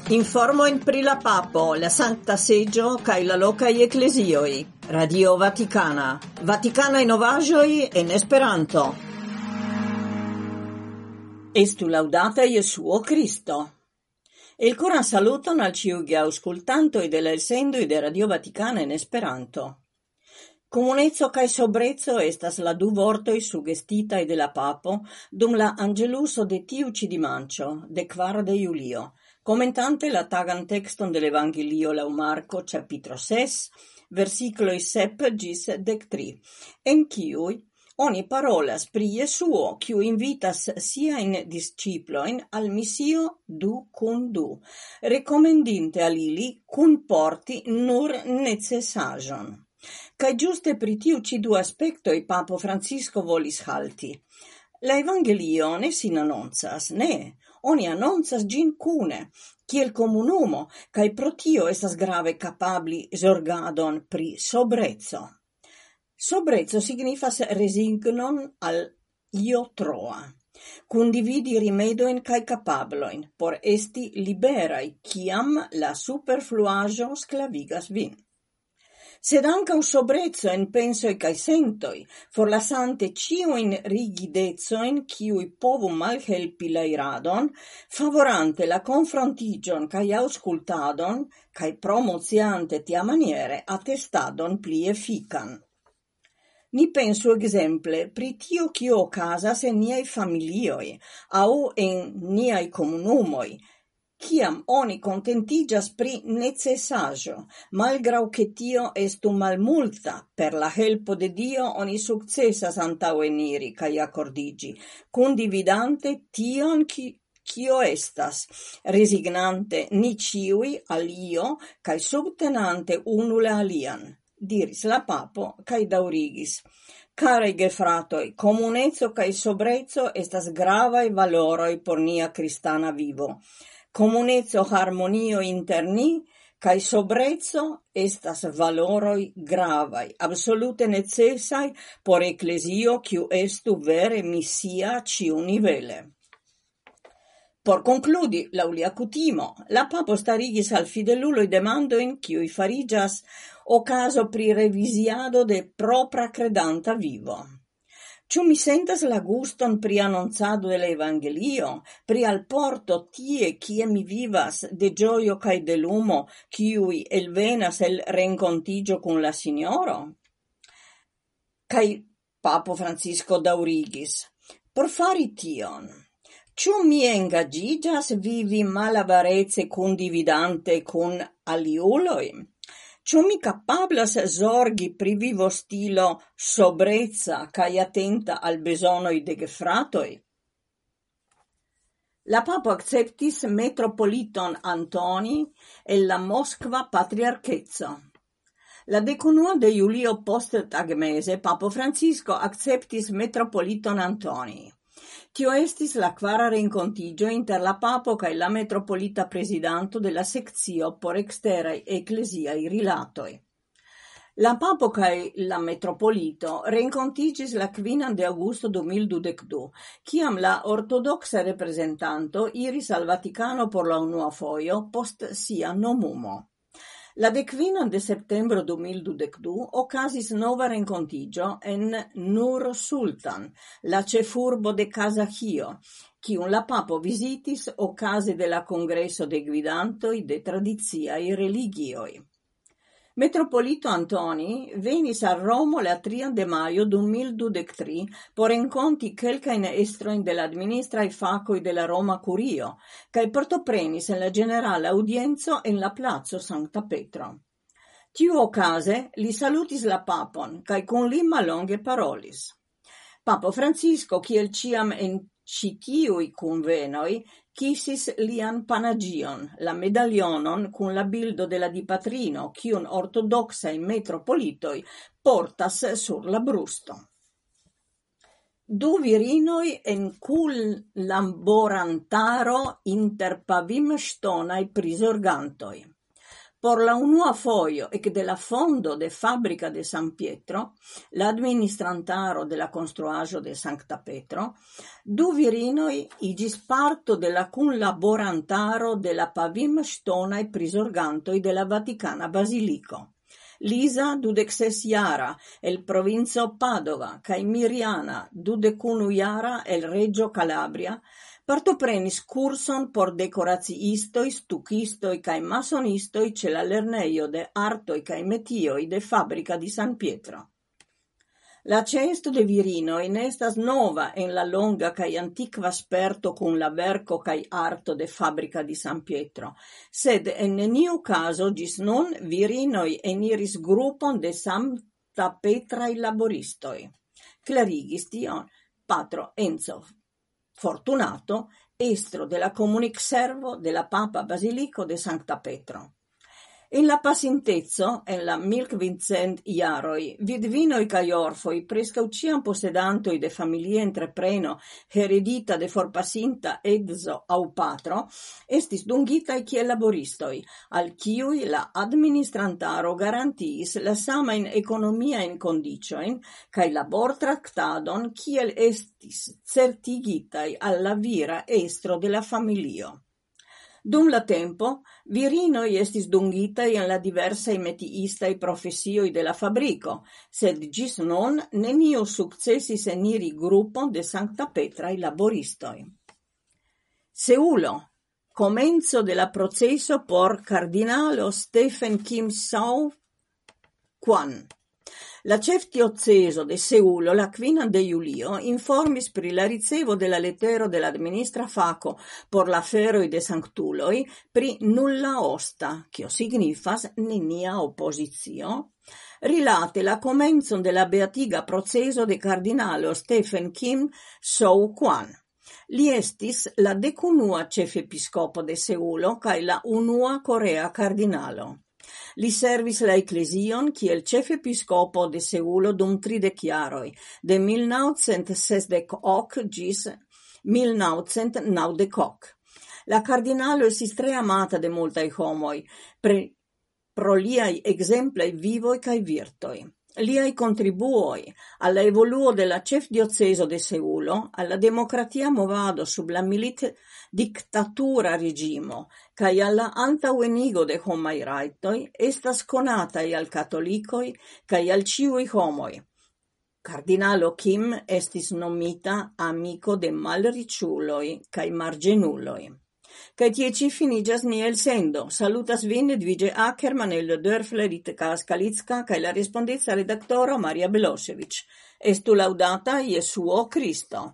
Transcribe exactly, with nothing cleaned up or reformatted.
Informojn pri la papo, la Sankta Seĝo kaj la lokaj eklezioj. Radio Vatikana. Vatikanaj novaĵoj en Esperanto. Estu laŭdata Jesuo Kristo. Il coran saluton al ĉiuj aŭskultantoj de la elsendoj de Radio Vatikana en Esperanto. Comuneco kaj sobrezzo estas la du vortoj sugestitaj de la papo dum la angeluso de tiu ĉi dimanĉo, de kvar de julio, commentante la tagan texton de l'Evangelio laŭ Marko, capitro ses, versikloj sep ĝis dek tri, en kiuj oni parolas pri Jesuo, kiu invitas siajn disĉiplojn al misio du kun du, rekomendinte al ili kunporti nur necesaĵon. Kaj ĝuste pri tiu ĉi du aspektoj Papo Francisco volis halti. La Evangelio ne sin anoncas, ne, oni anoncas ĝin kune, kiel komunumo, kaj pro tio estas grave kapabli zorgadon pri sobrezzo. Sobrezzo signifas resignon al io troa, kundividi rimedojn kaj kapablojn por esti liberaj, kiam la superfluaĵo sklavigas vin. Sed ankaŭ sobrezzo en pensoj kaj sentoj, forlasante ĉiujn rigidecojn, kiuj povu malhelpi la iradon, favorante la konfrontiĝon kaj aŭskultadon, kaj promociante tiamaniere atestadon pli efikan. Ni pensu ekzemple pri tio kio okazas en niaj familioj aŭ en niaj komunumoj, kiam oni contentigas pri necesaĵo, malgraŭ ke tio estu malmulta, per la helpo de Dio oni sukcesas antaŭeniri kaj akordiĝi, kundividante tion ki kio estas, resignante ni ĉiuj al io kaj subtenante unu la alian, diris la papo kaj daŭrigis. Caraj gefratoj, komuneco kaj sobrezzo estas gravaj valoroj por nia kristana vivo. Comuneco harmonio inter ni, kaj sobrezzo estas valoroj gravaj, absolute necesaj por eklezio kiu estu vere misia ĉiunivele. Por konkludi, laŭ lia kutimo, la papo starigis al fideluloj demandojn kiuj fariĝas okazo pri reviziado de propra credanta vivo. Ĉu mi sentas la guston pri anoncado de la Evangelio, pri alporto tie kie mi vivas de ĝojo kaj de lumo, kiuj elvenas el renkontiĝo kun la Sinjoro? Kaj Papo Francisco daŭrigis: por fari tion, ĉu mi engaĝiĝas vivi malavarece kundividante kun aliuloj? Ĉu mi kapablas zorgi pri vivostilo sobrezza kaj atenta al bezonoj de gefratoj? La papo akceptis metropoliton Antoni el la Moskva patriarkeco. La dekunua de julio post tagmeze Papo Francisco akceptis metropoliton Antoni. Tio estis la kvara renkontiĝo inter la papo kaj la metropolita prezidanto de la sekcio por eksteraj ekleziaj rilatoj. La papo kaj la metropolito renkontiĝis la kvinan de aŭgusto du mil dudek du, kiam la ortodoksa reprezentanto iris al Vatikano por la unua fojo post sia nomumo. La dekvinan de septembro du mil dudek du okazis nova renkontiĝo en Nur Sultan, la ĉefurbo de Kazaĥio, kiun la papo vizitis okaze de la kongreso de gvidantoj de tradiciaj religioj. Metropolito Antoni venis a Romo la trian de majo du mil dudek tri por renkonti kelkajn estrojn de la administraj fakoj de la Roma Kurio kaj partoprenis en la ĝenerala aŭdienco en la placo Sankta Petro. Tiuokaze li salutis la papon kaj kun li mallonge parolis. Papo Francisco, kiel ĉiam en ĉi tiuj kunvenoj, kisis lian panagion, la medalionon kun la bildo de la dipatrino, kiun ortodoksaj metropolitoj portas sur la brusto. Du virinoj en kunlaborantaro inter pavimŝtonaj prizorgantoj. Por la unua foio ec de la fondo de Fabrica de San Pietro, l'administrantaro de la construaĵo de Sancta Petro, du virinoj igis parto de la kunlaborantaro de la pavimŝtonaj prizorgantoj de la Vatikana Baziliko. Lisa dudekses-jara el provinco Padova kaj Miriana dudekunu-jara el Reggio Calabria partoprenis kurson por dekoraciistoj, stukistoj kaj masonistoj ĉe la lernejo de artoj kaj metioj de Fabrica di San Pietro. La ĉeesto de virinoj ne estas nova en la longa kaj antikva sperto kun la verko kaj arto de Fabrica di San Pietro, sed en neniu kazo ĝis nun virinoj eniris grupon de Sankta Petraj laboristoj. Klarigis tion patro Enzo Fortunato, estro de la comunic-servo de la Papa Basilico de Sancta Petro. En la pasintezo, en la milkvincent iaroi, vidvinoi cae orfoi, prescau ciam posedantoi de familie entrepreno, heredita de forpasinta edzo au patro, estis dungitai kiel laboristoi, al kiui la administrantaro garantiis la samain economiaen condicioin, cae labor tractadon kiel estis certigitai alla vira estro de la familio. Dum la tempo, virinoi estis dungitai en la diversai metiistai profesioi de la fabrico, sed gis non neniu successis eniri grupon de Sancta Petraj laboristoi. Seulo, comenzo de la proceso por cardinalo Stephen Kim Sau-Kwan. La ĉefdiocezo de Seulo la kvinan de julio informis pri la ricevo de la letero de la administra fako por la aferoj de sanktuloj pri nulla osta, kio signifas nenia opozicio, rilate la komencon de la beatiga proceso de kardinalo Stephen Kim Sau-Kwan. Li estis la dekunua ĉefepiskopo de Seulo kaj la unua korea kardinalo. Li servis la eklezion kiel ĉefepiskopo de Seulo dum tridek jaroj, de mil naŭcent sesdek ok ĝis mil naŭcent naŭdek ok. La kardinalo estis tre amata de multaj homoj, pre, pro liaj ekzemplaj vivoj kaj virtoj. Liaj contribuoi alla evoluo de la ĉefdiocezo de Seulo, alla demokratia movado sub la milit dictatura regimo, kaj alla antaŭenigo de homaj rajtoj estas konataj al katolikoj kaj al ĉiuj homoj. Kardinalo Kim estis nomita amiko de malriĉuloj kaj marĝenuloj. Kaj tie ci finiĝas nia elsendo. Salutas vin Edvige Ackermann, el Dörfler, Itka Skalicka kaj la respondeca redaktoro Maria Belosevic. Estu laŭdata Jesuo Kristo.